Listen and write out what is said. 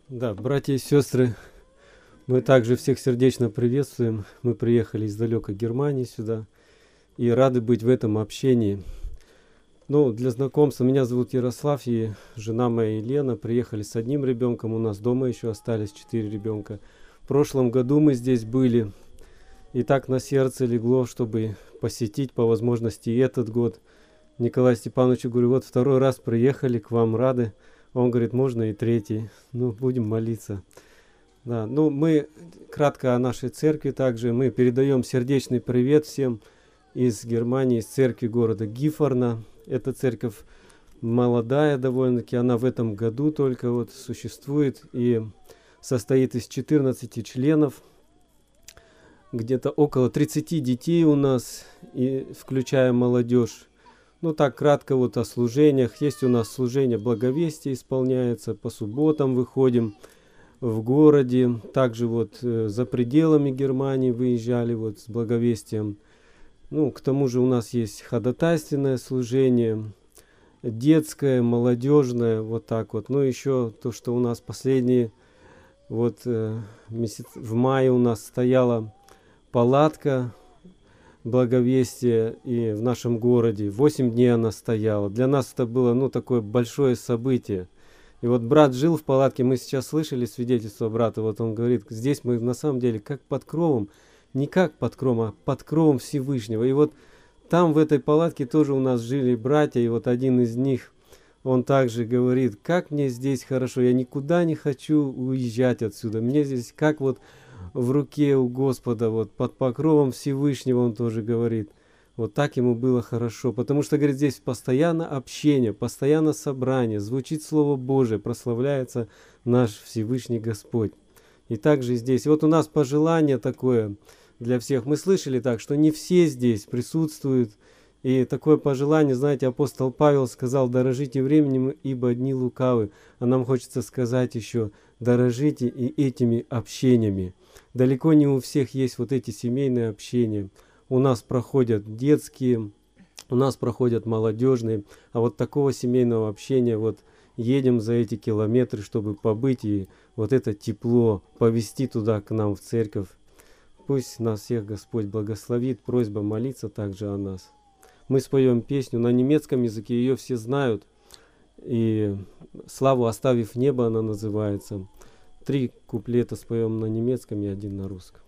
Да, братья и сестры, мы также всех сердечно приветствуем. Мы приехали из далекой Германии сюда и рады быть в этом общении. Ну, для знакомства, меня зовут Ярослав, и жена моя Елена. Приехали с одним ребенком, у нас дома еще остались 4 ребенка. В прошлом году мы здесь были, и так на сердце легло, чтобы посетить по возможности и этот год. Николаю Степановичу говорю, вот второй раз приехали к вам, рады. Он говорит, можно и третий. Ну, будем молиться. Да, ну мы кратко о нашей церкви также. Мы передаем сердечный привет всем из Германии, из церкви города Гифорна. Эта церковь молодая довольно-таки, она в этом году только вот существует и состоит из 14 членов. Где-то около 30 детей у нас, и включая молодежь. Ну так кратко вот о служениях. Есть у нас служение благовестия исполняется, по субботам выходим в городе. Также вот за пределами Германии выезжали вот с благовестием. Ну, к тому же у нас есть ходатайственное служение, детское, молодежное, вот так вот. Ну, еще то, что у нас последние, вот месяц, в мае у нас стояла палатка благовестия и в нашем городе. 8 дней она стояла. Для нас это было, ну, такое большое событие. И вот брат жил в палатке, мы сейчас слышали свидетельство брата, вот он говорит, здесь мы на самом деле как под кровом, не как под кровом, а под кровом Всевышнего. И вот там в этой палатке тоже у нас жили братья, и вот один из них, он также говорит, как мне здесь хорошо, я никуда не хочу уезжать отсюда, мне здесь как вот в руке у Господа, вот под покровом Всевышнего, он тоже говорит. Вот так ему было хорошо, потому что, говорит, здесь постоянно общение, постоянно собрание, звучит Слово Божие, прославляется наш Всевышний Господь. И также здесь, вот у нас пожелание такое для всех. Мы слышали так, что не все здесь присутствуют, и такое пожелание, знаете, апостол Павел сказал, дорожите временем, ибо дни лукавы. А нам хочется сказать еще, дорожите и этими общениями. Далеко не у всех есть вот эти семейные общения. У нас проходят детские, у нас проходят молодежные, а вот такого семейного общения, вот едем за эти километры, чтобы побыть и вот это тепло повести туда к нам в церковь. Пусть нас всех Господь благословит, просьба молиться также о нас. Мы споем песню на немецком языке, ее все знают, и «Славу оставив небо» она называется. 3 куплета споем на немецком и 1 на русском.